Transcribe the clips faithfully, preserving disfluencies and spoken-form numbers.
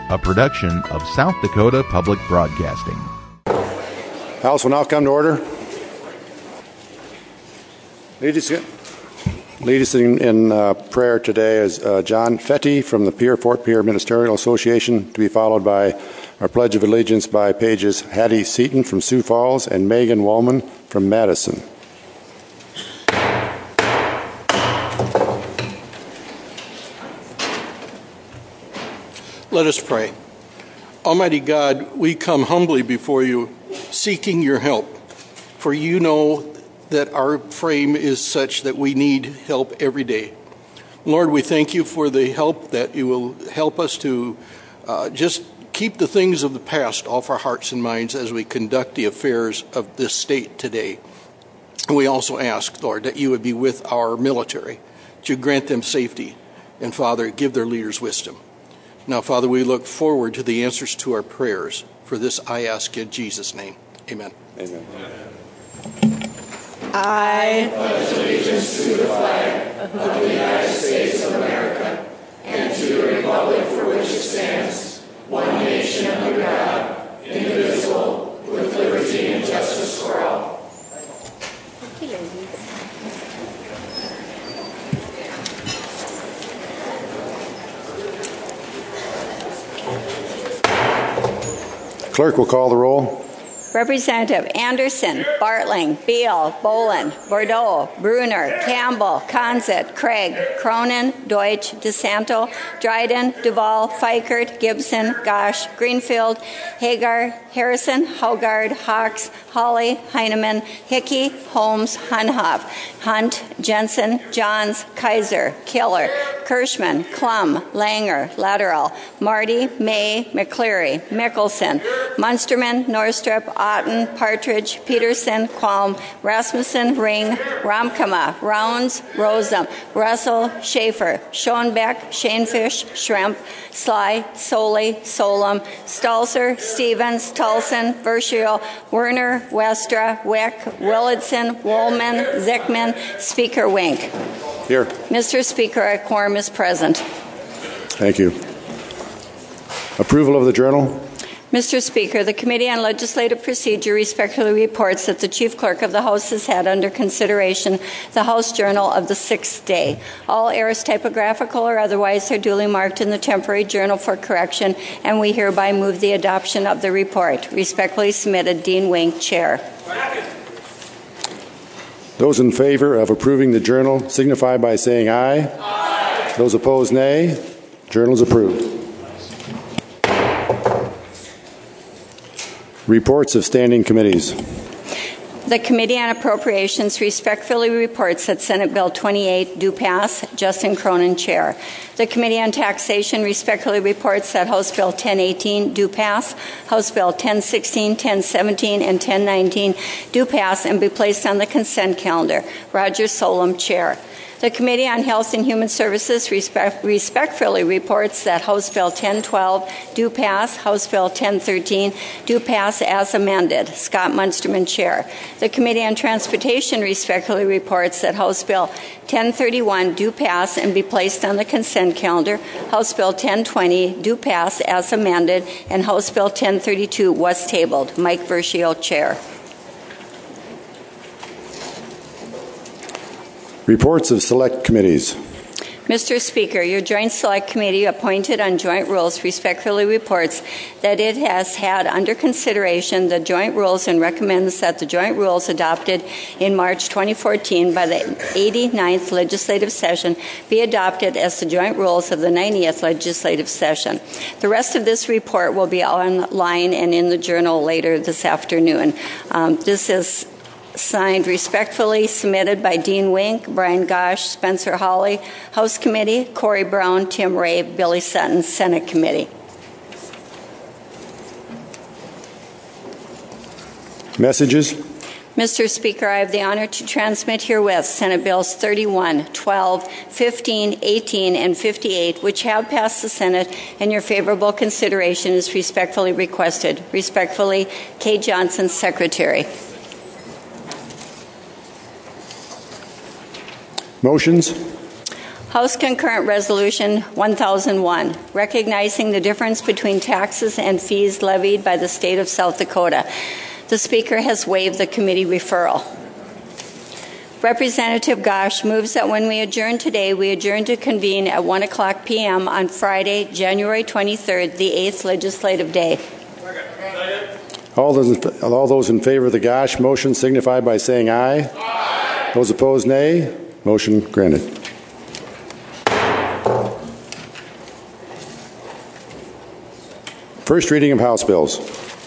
a production of South Dakota Public Broadcasting. House will now come to order. Lead us, lead us in, in uh, prayer today is uh, John Fetty from the Pierre Fort Pierre Ministerial Association, to be followed by our Pledge of Allegiance by Pages Hattie Seaton from Sioux Falls and Megan Wallman from Madison. Let us pray. Almighty God, we come humbly before you, seeking your help, for you know that our frame is such that we need help every day. Lord, we thank you for the help that you will help us to uh, just keep the things of the past off our hearts and minds as we conduct the affairs of this state today. And we also ask, Lord, that you would be with our military, that you grant them safety, and Father, give their leaders wisdom. Now, Father, we look forward to the answers to our prayers. For this I ask in Jesus' name. Amen. Amen. I pledge allegiance to the flag of the United States of America and to the republic for which it stands, one nation under God, indivisible, with liberty and justice for all. Clerk will call the roll. Representative Anderson, Bartling, Beal, Boland, Bordeaux, Bruner, Campbell, Conzett, Craig, Cronin, Deutsch, DeSanto, Dryden, Duval, Fikert, Gibson, Gosh, Greenfield, Hagar, Harrison, Hogard, Hawks, Hawley, Heineman, Hickey, Holmes, Hunhoff, Hunt, Jensen, Johns, Kaiser, Killer, Kirschman, Klum, Langer, Lateral, Marty, May, McCleary, Mickelson, Munsterman, Norstrup, Otten, Partridge, Peterson, Qualm, Rasmussen, Ring, Romkama, Rounds, Rosum, Russell, Schaefer, Schoenbeck, Shanefish, Schremp, Sly, Soley, Solom, Stalzer, Stevens, Tulson, Verschio, Werner, Westra, Wick, Willardson, Woolman, Zickman, Speaker Wink. Here. Mister Speaker, a quorum is present. Thank you. Approval of the journal. Mister Speaker, the Committee on Legislative Procedure respectfully reports that the Chief Clerk of the House has had under consideration the House Journal of the sixth day. All errors, typographical or otherwise, are duly marked in the temporary journal for correction, and we hereby move the adoption of the report. Respectfully submitted, Dean Wink, Chair. Those in favor of approving the journal signify by saying aye. Aye. Those opposed, nay. Journal is approved. Reports of standing committees. The Committee on Appropriations respectfully reports that Senate Bill twenty-eight do pass. Justin Cronin, Chair. The Committee on Taxation respectfully reports that House Bill ten eighteen do pass, House Bill ten sixteen, ten seventeen, and ten nineteen do pass and be placed on the consent calendar. Roger Solom, Chair. The Committee on Health and Human Services respect, respectfully reports that House Bill ten twelve do pass, House Bill ten thirteen do pass as amended. Scott Munsterman, Chair. The Committee on Transportation respectfully reports that House Bill ten thirty-one do pass and be placed on the consent calendar. House Bill ten twenty do pass as amended, and House Bill ten thirty-two was tabled. Mike Verschio, Chair. Reports of select committees. Mister Speaker, your Joint Select Committee appointed on Joint Rules respectfully reports that it has had under consideration the Joint Rules and recommends that the Joint Rules adopted in March twenty fourteen by the eighty-ninth Legislative Session be adopted as the Joint Rules of the ninetieth Legislative Session. The rest of this report will be online and in the Journal later this afternoon. Um, this is signed respectfully submitted by Dean Wink, Brian Gosh, Spencer Hawley, House Committee, Corey Brown, Tim Ray, Billy Sutton, Senate Committee. Messages. Mister Speaker, I have the honor to transmit herewith Senate Bills thirty-one, twelve, fifteen, eighteen, and fifty-eight, which have passed the Senate, and your favorable consideration is respectfully requested. Respectfully, Kay Johnson, Secretary. Motions. House Concurrent Resolution one thousand one, recognizing the difference between taxes and fees levied by the state of South Dakota. The Speaker has waived the committee referral. Representative Gosch moves that when we adjourn today, we adjourn to convene at one o'clock p m on Friday, January twenty-third, the eighth legislative day. All those, in, all those in favor of the Gosch motion signify by saying aye. Aye. Those opposed, nay. Motion granted. First reading of House bills.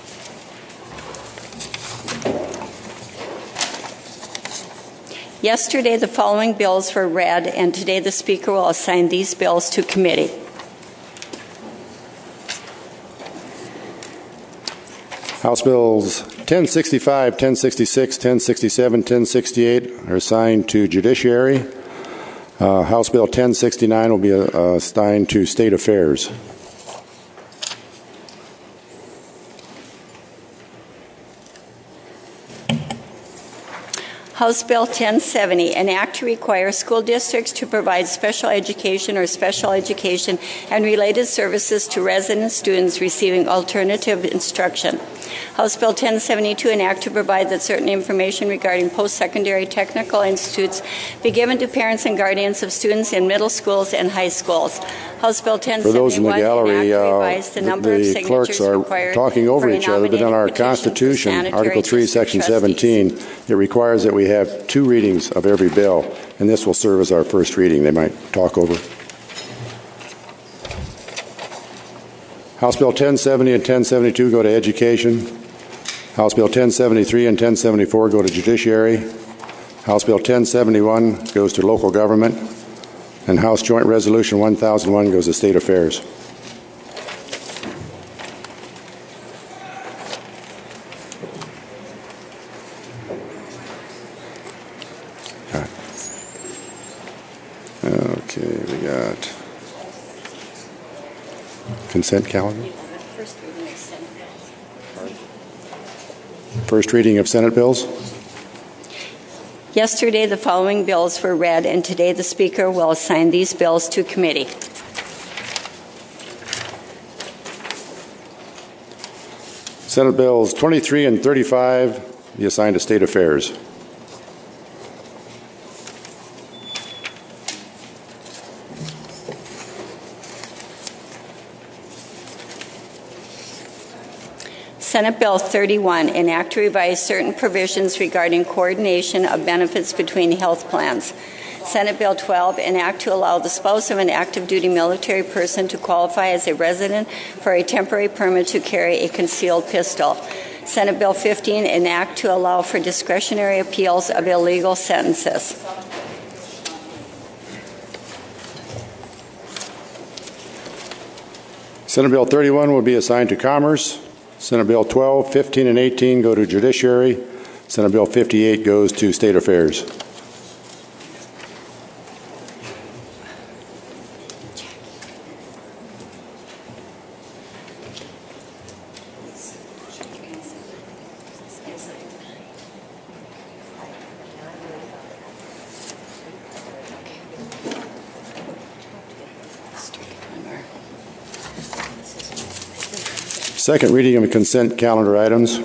Yesterday, the following bills were read, and today the Speaker will assign these bills to committee. House Bills ten sixty-five, ten sixty-six, ten sixty-seven, ten sixty-eight are assigned to Judiciary. Uh, House Bill ten sixty-nine will be uh, assigned to State Affairs. House Bill ten seventy, an act to require school districts to provide special education or special education and related services to resident students receiving alternative instruction. House Bill ten seventy-two, an act to provide that certain information regarding post-secondary technical institutes be given to parents and guardians of students in middle schools and high schools. House Bill ten seventy-one, for those in the gallery, uh, the, the, the clerks are talking over each other, but in our Constitution, Article three, Section seventeen, it requires that we have two readings of every bill, and this will serve as our first reading. They might talk over. House Bill ten seventy and ten seventy-two go to Education. House Bill ten seventy-three and ten seventy-four go to Judiciary. House Bill ten seventy-one goes to Local Government. And House Joint Resolution one thousand one goes to State Affairs. Okay, we got consent calendar. First reading of Senate bills. Yesterday, the following bills were read, and today the Speaker will assign these bills to committee. Senate Bills twenty-three and thirty-five be assigned to State Affairs. Senate Bill thirty-one, an act to revise certain provisions regarding coordination of benefits between health plans. Senate Bill twelve, an act to allow the spouse of an active duty military person to qualify as a resident for a temporary permit to carry a concealed pistol. Senate Bill fifteen, an act to allow for discretionary appeals of illegal sentences. Senate Bill thirty-one will be assigned to Commerce. Senate Bill twelve, fifteen, and eighteen go to Judiciary. Senate Bill fifty-eight goes to State Affairs. Second reading of the consent calendar items.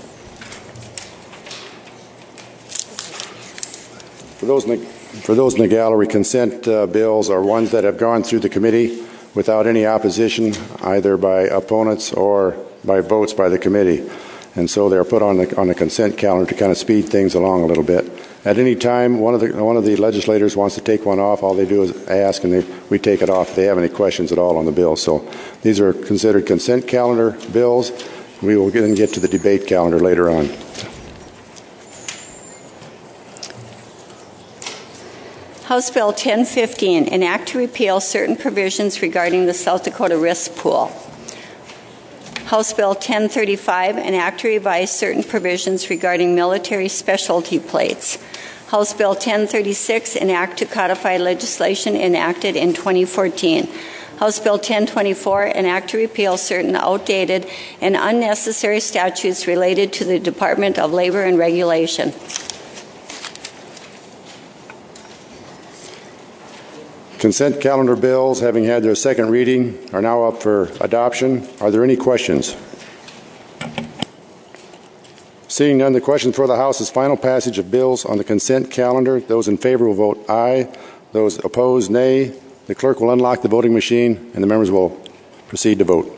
For those in the, for those in the gallery, consent uh, bills are ones that have gone through the committee without any opposition, either by opponents or by votes by the committee. And so they're put on the, on the consent calendar to kind of speed things along a little bit. At any time, one of the one of the legislators wants to take one off, all they do is ask, and they, we take it off if they have any questions at all on the bill. So these are considered consent calendar bills. We will then get to the debate calendar later on. House Bill ten fifteen, an act to repeal certain provisions regarding the South Dakota Risk Pool. House Bill ten thirty-five, an act to revise certain provisions regarding military specialty plates. House Bill ten thirty-six, an act to codify legislation enacted in twenty fourteen. House Bill ten twenty-four, an act to repeal certain outdated and unnecessary statutes related to the Department of Labor and Regulation. Consent calendar bills, having had their second reading, are now up for adoption. Are there any questions? Seeing none, the question before the House is final passage of bills on the consent calendar. Those in favor will vote aye. Those opposed, nay. The clerk will unlock the voting machine, and the members will proceed to vote.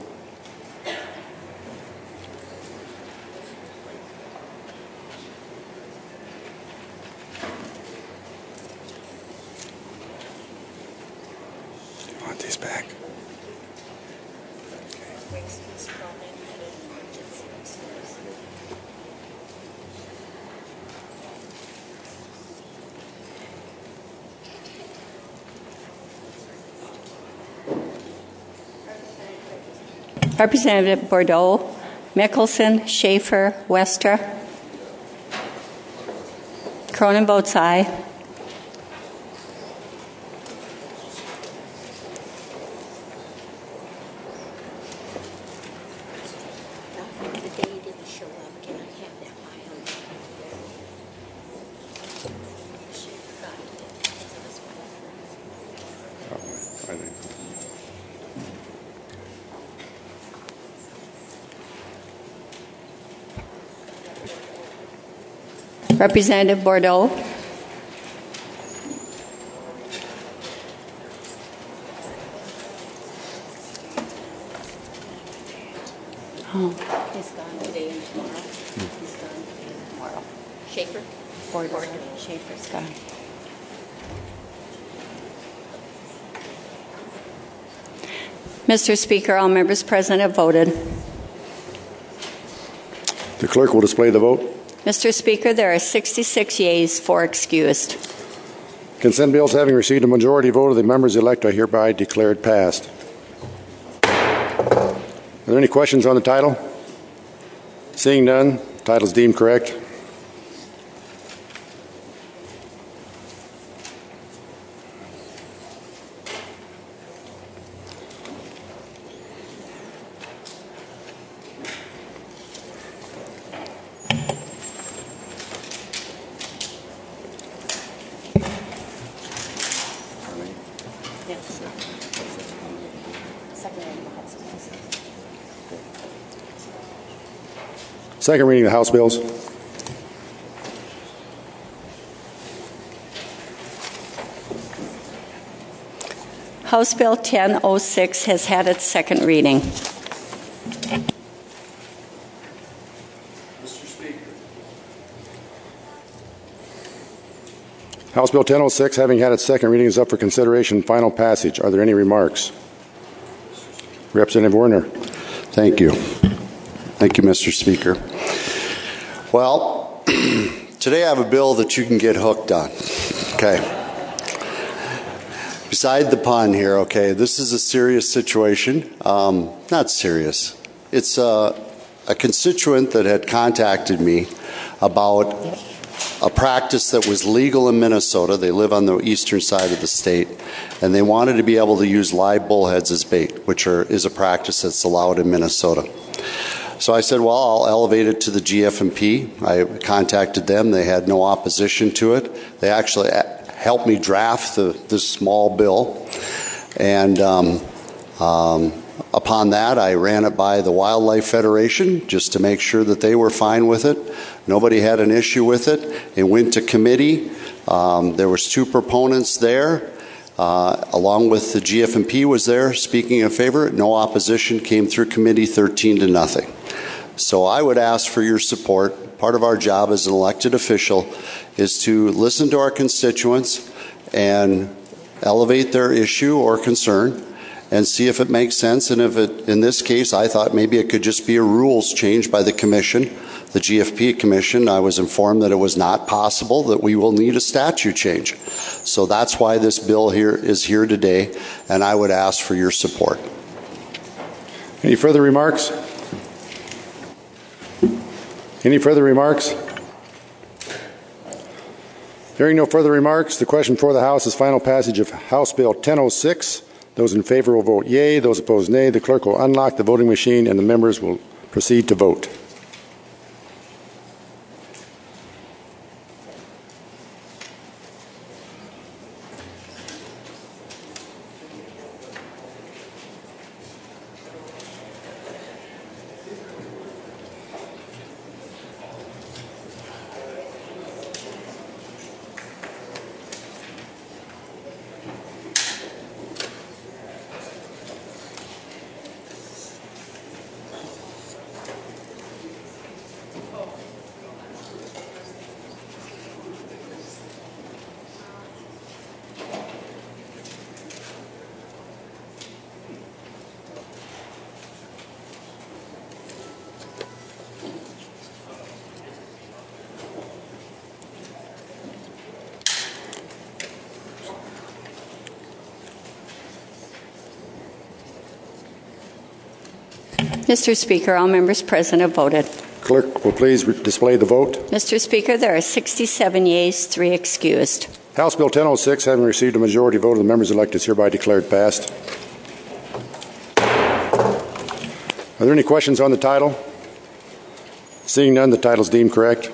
I want these back. Representative Bordeaux, Mickelson, Schaefer, Wester. Cronin votes aye. Representative Bordeaux. Oh, he's gone today and tomorrow. Hmm. He's gone today and tomorrow. Schaefer? Bordeaux. Schaefer's gone. Mister Speaker, all members present have voted. The clerk will display the vote. Mister Speaker, there are sixty-six yeas, four excused. Consent bills having received a majority vote of the members elect are hereby declared passed. Are there any questions on the title? Seeing none, the title is deemed correct. Second reading of the House bills. House Bill ten oh six has had its second reading. Mister Speaker. House Bill ten oh six, having had its second reading, is up for consideration and final passage. Are there any remarks? Representative Werner. Thank you. Thank you, Mister Speaker. Well, today I have a bill that you can get hooked on. Okay. Beside the pun here, okay, this is a serious situation. Um, not serious. It's a, a constituent that had contacted me about a practice that was legal in Minnesota. They live on the eastern side of the state, and they wanted to be able to use live bullheads as bait, which are, is a practice that's allowed in Minnesota. So I said, well, I'll elevate it to the G F M P. I contacted them. They had no opposition to it. They actually helped me draft the, this small bill. And um, um, upon that, I ran it by the Wildlife Federation just to make sure that they were fine with it. Nobody had an issue with it. It went to committee. Um, there was two proponents there. Uh, along with the G F M P was there speaking in favor. No opposition, came through committee thirteen to nothing. So I would ask for your support. Part of our job as an elected official is to listen to our constituents and elevate their issue or concern and see if it makes sense. And if it, in this case, I thought maybe it could just be a rules change by the commission, the G F P commission. I was informed that it was not possible, that we will need a statute change. So that's why this bill here is here today, and I would ask for your support. Any further remarks? Any further remarks? Hearing no further remarks, the question before the House is final passage of House Bill ten oh six. Those in favor will vote yea. Those opposed, nay. The clerk will unlock the voting machine, and the members will proceed to vote. Mister Speaker, all members present have voted. Clerk will please display the vote. Mister Speaker, there are sixty-seven yeas, three excused. House Bill ten oh six, having received a majority vote of the members elected, is hereby declared passed. Are there any questions on the title? Seeing none, the title is deemed correct.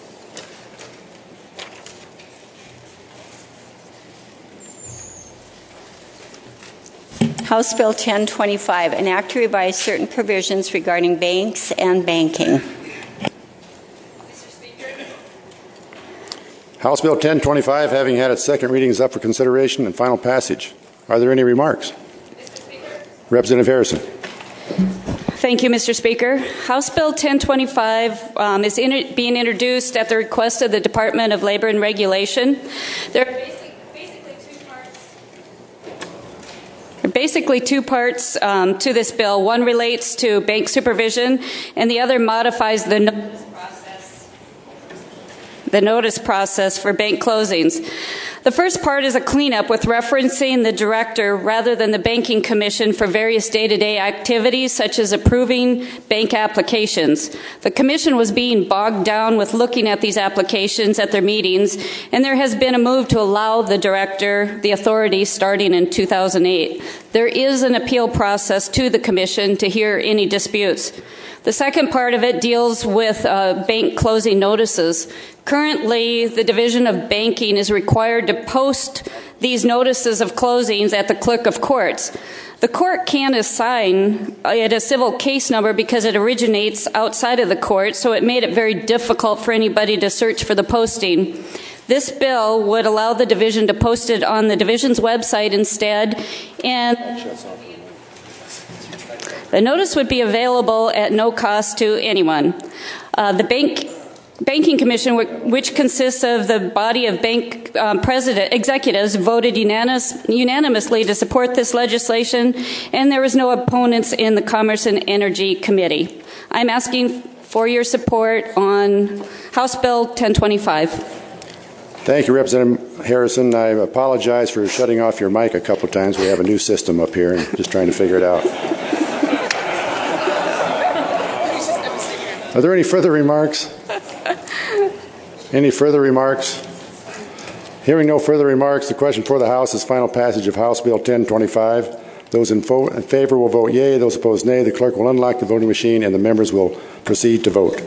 House Bill ten twenty-five, an act to revise certain provisions regarding banks and banking. Mister Speaker. House Bill ten twenty-five, having had its second reading, is up for consideration and final passage. Are there any remarks? Mister Speaker. Representative Harrison. Thank you, Mister Speaker. House Bill ten twenty-five um, is in, being introduced at the request of the Department of Labor and Regulation. There are basic, basically two parts. There are basically two parts um, to this bill. One relates to bank supervision, and the other modifies the notice process. The notice process for bank closings. The first part is a cleanup with referencing the director rather than the banking commission for various day-to-day activities such as approving bank applications. The commission was being bogged down with looking at these applications at their meetings, and there has been a move to allow the director the authority starting in two thousand eight. There is an appeal process to the commission to hear any disputes. The second part of it deals with uh, bank closing notices. Currently, the Division of Banking is required to post these notices of closings at the clerk of courts. The court can't assign it a civil case number because it originates outside of the court, so it made it very difficult for anybody to search for the posting. This bill would allow the division to post it on the division's website instead, and the notice would be available at no cost to anyone. Uh, the bank Banking Commission, which consists of the body of bank um, president executives, voted unanimous, unanimously to support this legislation, and there was no opponents in the Commerce and Energy Committee. I'm asking for your support on House Bill ten twenty-five. Thank you, Representative Harrison. I apologize for shutting off your mic a couple of times. We have a new system up here and just trying to figure it out. Are there any further remarks? Any further remarks? Hearing no further remarks, the question for the House is final passage of House Bill ten twenty-five. Those in, fo- in favor will vote yea. Those opposed, nay. The clerk will unlock the voting machine and the members will proceed to vote.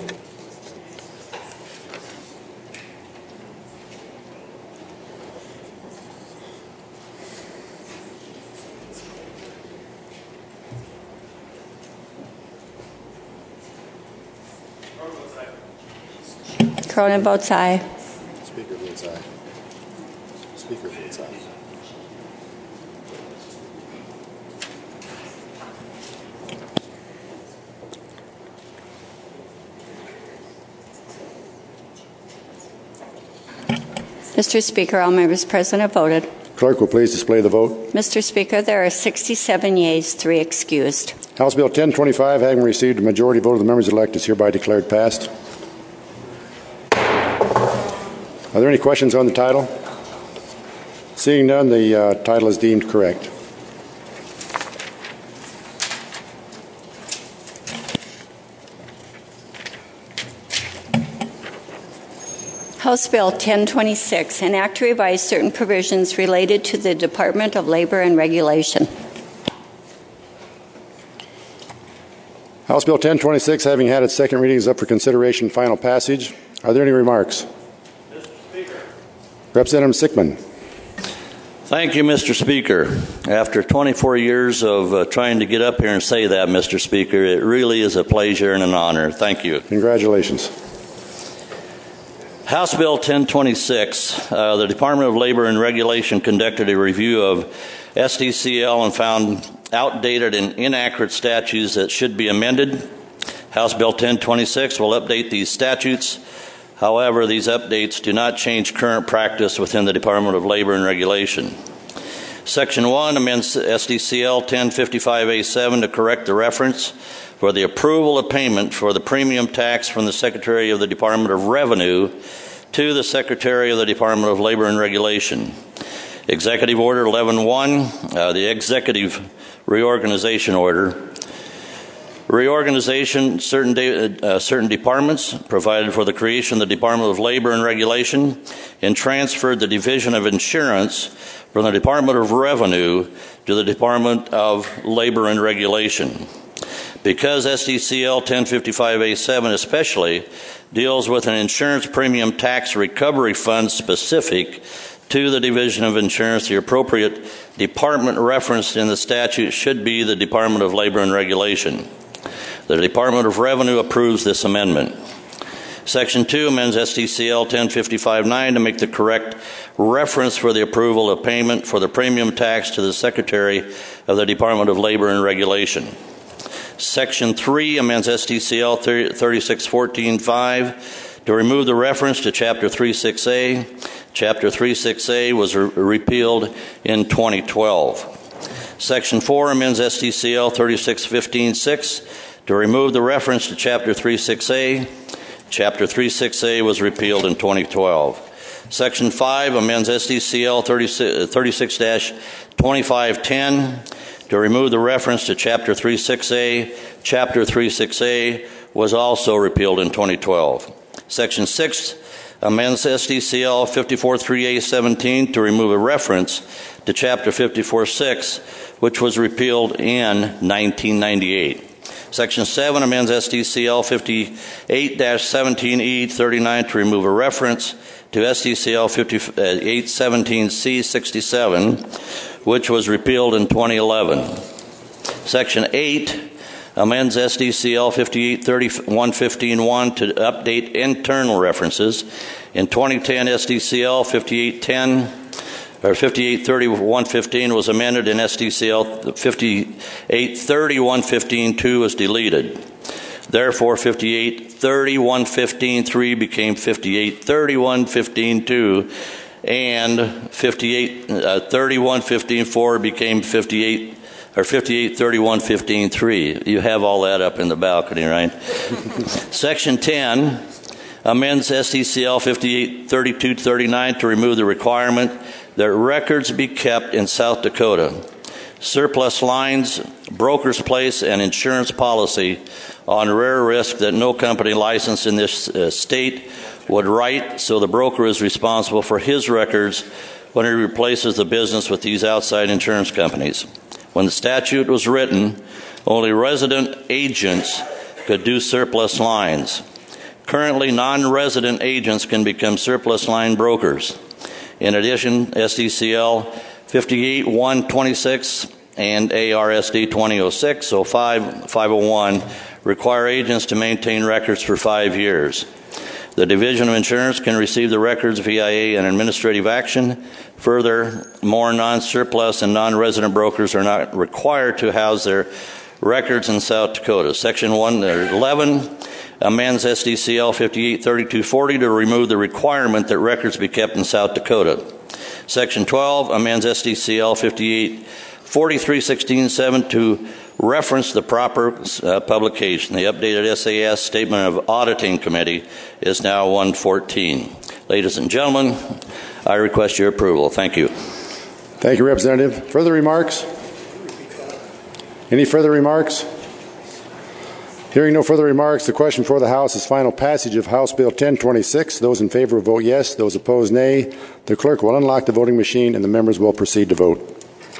Cronin votes aye. Speaker votes aye. Speaker votes aye. Mister Speaker, all members present have voted. Clerk will please display the vote. Mister Speaker, there are sixty-seven yeas, three excused. House Bill ten twenty-five, having received a majority vote of the members elect, is hereby declared passed. Are there any questions on the title? Seeing none, the uh, title is deemed correct. House Bill ten twenty-six, an act to revise certain provisions related to the Department of Labor and Regulation. House Bill ten twenty-six, having had its second reading, is up for consideration and final passage. Are there any remarks? Mister Speaker. Representative Sickman. Thank you, Mister Speaker. After twenty-four years of uh, trying to get up here and say that, Mister Speaker, it really is a pleasure and an honor. Thank you. Congratulations. House Bill ten twenty-six, uh, the Department of Labor and Regulation conducted a review of S D C L and found outdated and inaccurate statutes that should be amended. House Bill ten twenty-six will update these statutes. However, these updates do not change current practice within the Department of Labor and Regulation. Section one amends S D C L ten fifty-five A seven to correct the reference for the approval of payment for the premium tax from the Secretary of the Department of Revenue to the Secretary of the Department of Labor and Regulation. Executive Order eleven one, uh, the Executive Reorganization Order, reorganization certain de- uh, certain departments, provided for the creation of the Department of Labor and Regulation, and transferred the Division of Insurance from the Department of Revenue to the Department of Labor and Regulation. Because S D C L ten fifty-five A seven especially deals with an insurance premium tax recovery fund specific to the Division of Insurance, the appropriate department referenced in the statute should be the Department of Labor and Regulation. The Department of Revenue approves this amendment. Section two amends S D C L ten fifty-five nine to make the correct reference for the approval of payment for the premium tax to the Secretary of the Department of Labor and Regulation. Section three amends S D C L thirty-six fourteen five to remove the reference to Chapter thirty-six A. Chapter thirty-six A was re- repealed in twenty twelve. Section four amends S D C L thirty-six fifteen six to remove the reference to Chapter thirty-six A. Chapter thirty-six A was repealed in twenty twelve. Section five amends S D C L thirty-six twenty-five ten to remove the reference to Chapter thirty-six A. Chapter thirty-six A was also repealed in twenty twelve. Section six amends S D C L fifty-four three A seventeen to remove a reference to Chapter fifty-four six, which was repealed in nineteen ninety-eight. Section seven amends S D C L fifty-eight seventeen E thirty-nine to remove a reference to S D C L fifty-eight seventeen C sixty-seven, which was repealed in twenty eleven. Section eight amends S D C L fifty-eight thirty-one fifteen one to update internal references. In twenty ten, S D C L fifty-eight ten or fifty-eight thirty-one fifteen was amended, and S D C L fifty-eight thirty-one fifteen two was deleted. Therefore, fifty-eight thirty-one fifteen three became fifty-eight thirty-one fifteen two, and fifty-eight thirty-one fifteen four became fifty-eight or fifty-eight thirty-one fifteen three. You have all that up in the balcony, right? Section ten amends S D C L fifty-eight thirty-two thirty-nine to remove the requirement that records be kept in South Dakota. Surplus lines, broker's place, and insurance policy on rare risk that no company licensed in this uh, state would write, so the broker is responsible for his records when he replaces the business with these outside insurance companies. When the statute was written, only resident agents could do surplus lines. Currently, non-resident agents can become surplus line brokers. In addition, S D C L fifty-eight one twenty-six and A R S D twenty oh six oh five five oh one require agents to maintain records for five years. The Division of Insurance can receive the records via an administrative action. Furthermore, non-surplus and non-resident brokers are not required to house their records in South Dakota. Section one eleven amends S D C L fifty-eight thirty-two forty to remove the requirement that records be kept in South Dakota. Section twelve amends S D C L fifty-eight forty-three sixteen seven to reference the proper uh, publication. The updated S A S Statement of Auditing Committee is now one fourteen. Ladies and gentlemen, I request your approval. Thank you. Thank you, Representative. Further remarks? Any further remarks? Hearing no further remarks, the question before the House is final passage of House Bill ten twenty-six. Those in favor vote yes. Those opposed, nay. The clerk will unlock the voting machine and the members will proceed to vote.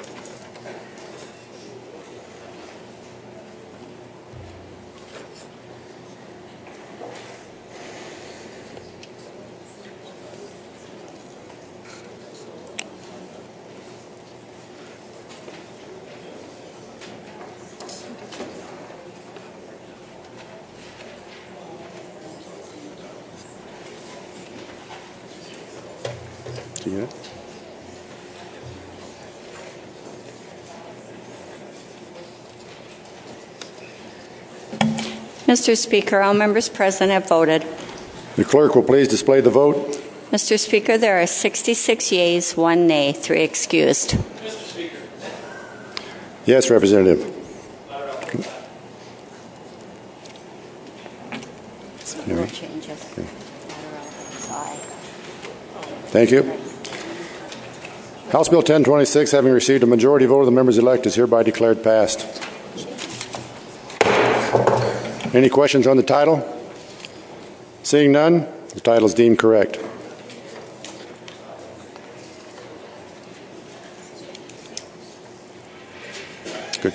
Yeah. Mister Speaker, all members present have voted. The clerk will please display the vote. Mister Speaker, there are sixty-six yeas, one nay, three excused. Mister Speaker. Yes, Representative. No changes. Okay. Thank you. House Bill ten twenty-six, having received a majority vote of the members elect, is hereby declared passed. Any questions on the title? Seeing none, the title is deemed correct. Good.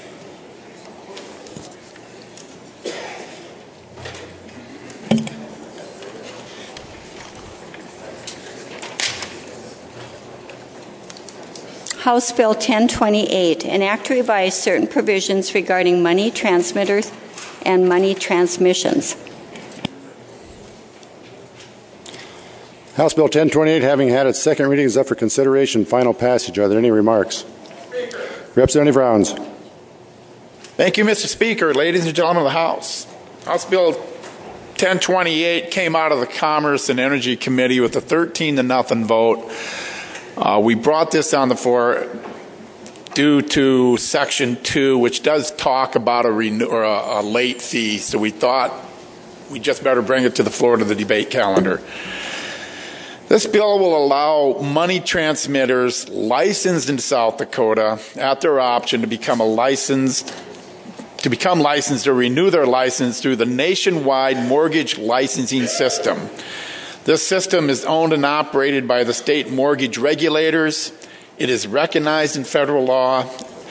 House Bill ten twenty-eight, an act to revise certain provisions regarding money transmitters and money transmissions. House Bill ten twenty-eight, having had its second reading, is up for consideration and final passage. Are there any remarks? Speaker. Representative Rounds. Thank you, Mister Speaker. Ladies and gentlemen of the House, House Bill ten twenty-eight came out of the Commerce and Energy Committee with a thirteen to nothing vote. Uh, we brought this on the floor due to Section two, which does talk about a, renew- or a, a late fee, so we thought we just better bring it to the floor to the debate calendar. This bill will allow money transmitters licensed in South Dakota at their option to become a licensed to become licensed or renew their license through the nationwide mortgage licensing system. This system is owned and operated by the state mortgage regulators. It is recognized in federal law,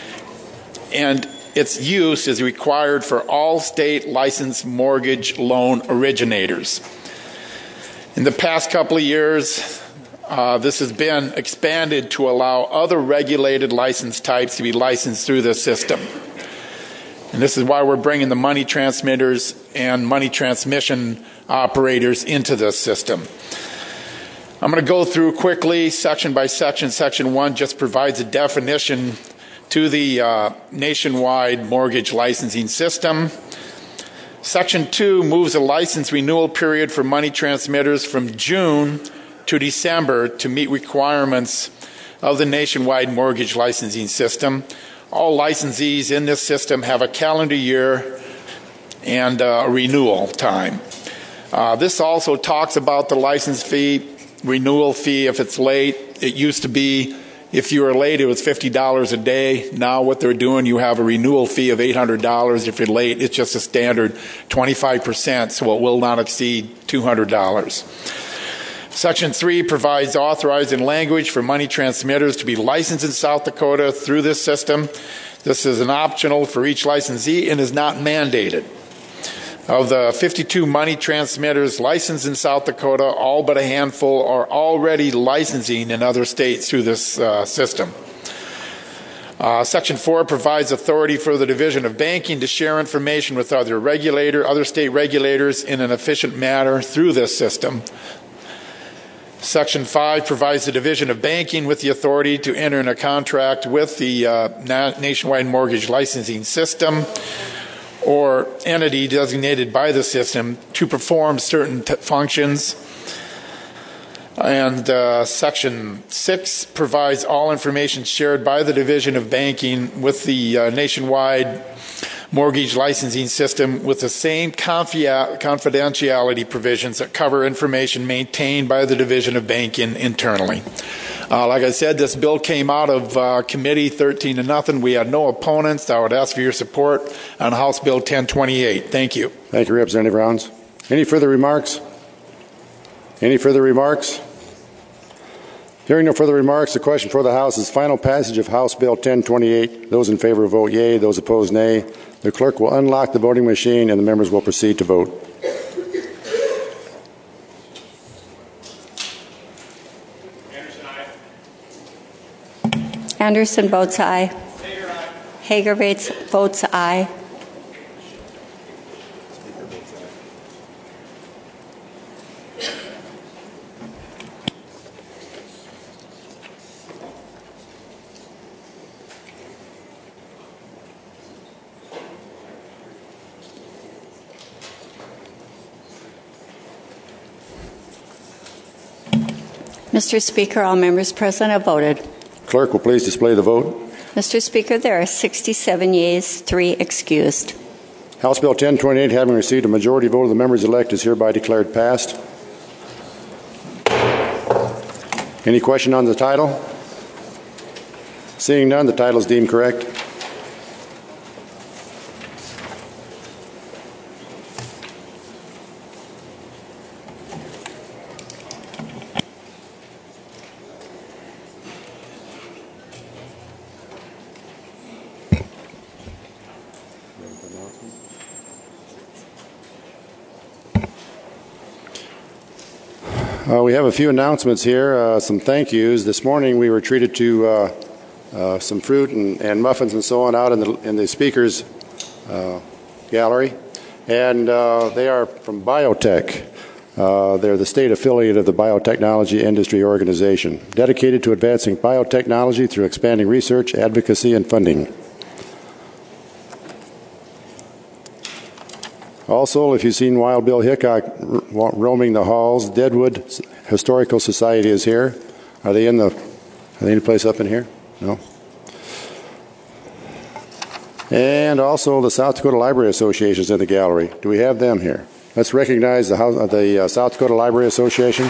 and its use is required for all state licensed mortgage loan originators. In the past couple of years, uh, this has been expanded to allow other regulated license types to be licensed through this system. And this is why we're bringing the money transmitters and money transmission operators into this system. I'm going to go through quickly, section by section. Section one just provides a definition to the uh, nationwide mortgage licensing system. Section two moves a license renewal period for money transmitters from June to December to meet requirements of the nationwide mortgage licensing system. All licensees in this system have a calendar year and uh, a renewal time. Uh, this also talks about the license fee, renewal fee if it's late. It used to be if you were late, it was fifty dollars a day. Now what they're doing, you have a renewal fee of eight hundred dollars. If you're late, it's just a standard twenty-five percent, so it will not exceed two hundred dollars. Section three provides authorizing language for money transmitters to be licensed in South Dakota through this system. This is an optional for each licensee and is not mandated. Of the fifty-two money transmitters licensed in South Dakota, all but a handful are already licensing in other states through this uh, system. Uh, Section four provides authority for the Division of Banking to share information with other regulator, other state regulators in an efficient manner through this system. Section five provides the Division of Banking with the authority to enter in a contract with the uh, na- nationwide mortgage licensing system or entity designated by the system to perform certain t- functions. And uh, Section six provides all information shared by the Division of Banking with the uh, nationwide mortgage licensing system with the same confi- confidentiality provisions that cover information maintained by the Division of Banking internally. Uh, like I said, this bill came out of uh, committee thirteen to nothing. We had no opponents. I would ask for your support on House Bill ten twenty-eight. Thank you. Thank you, Representative Rounds. Any further remarks? Any further remarks? Hearing no further remarks, the question for the House is final passage of House Bill ten twenty-eight. Those in favor vote yea. Those opposed, nay. The clerk will unlock the voting machine and the members will proceed to vote. Anderson, aye. Anderson votes aye. Hager, aye. Hager votes, votes aye. Mister Speaker, all members present have voted. Clerk will please display the vote. Mister Speaker, there are sixty-seven yeas, three excused. House Bill ten twenty-eight, having received a majority vote of the members elect, is hereby declared passed. Any question on the title? Seeing none, the title is deemed correct. Uh, we have a few announcements here, uh, some thank yous. This morning we were treated to uh, uh, some fruit and, and muffins and so on out in the, in the speakers uh, gallery. And uh, they are from Biotech. Uh, they're the state affiliate of the Biotechnology Industry Organization, dedicated to advancing biotechnology through expanding research, advocacy, and funding. Also, if you've seen Wild Bill Hickok ro- roaming the halls, Deadwood Historical Society is here. Are they in the? Are they any place up in here? No. And also, the South Dakota Library Association is in the gallery. Do we have them here? Let's recognize the, house, the uh, South Dakota Library Association.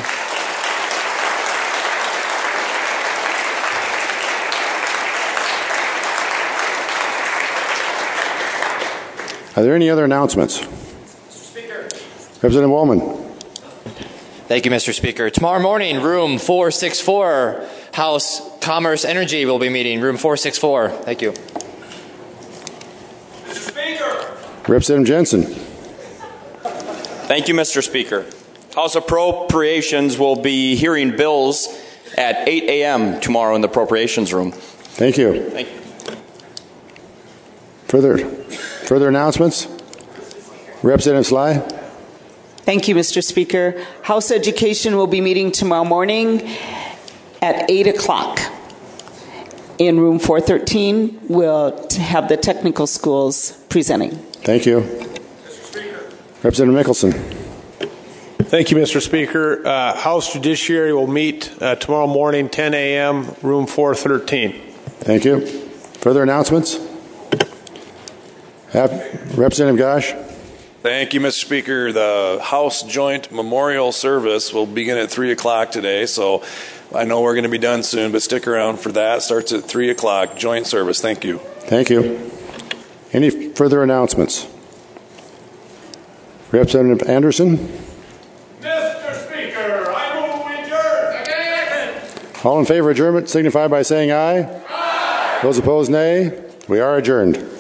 Are there any other announcements? Representative Woolman. Thank you, Mister Speaker. Tomorrow morning, room four sixty-four, House Commerce Energy will be meeting, room four sixty-four. Thank you. Mister Speaker. Representative Jensen. Thank you, Mister Speaker. House Appropriations will be hearing bills at eight a.m. tomorrow in the Appropriations room. Thank you. Thank you. Further, further announcements? Representative Sly. Thank you, Mister Speaker. House Education will be meeting tomorrow morning at eight o'clock. In room four thirteen, we'll have the technical schools presenting. Thank you. Representative Mickelson. Thank you, Mister Speaker. Uh, House Judiciary will meet uh, tomorrow morning, ten a.m., room four thirteen. Thank you. Further announcements? Have, Representative Gosh. Thank you, Mister Speaker. The House Joint Memorial Service will begin at three o'clock today, so I know we're going to be done soon, but stick around for that. It starts at three o'clock, joint service. Thank you. Thank you. Any further announcements? Representative Anderson. Mister Speaker, I move we adjourn. Second. All in favor of adjournment signify by saying aye. Aye. Those opposed, nay. We are adjourned.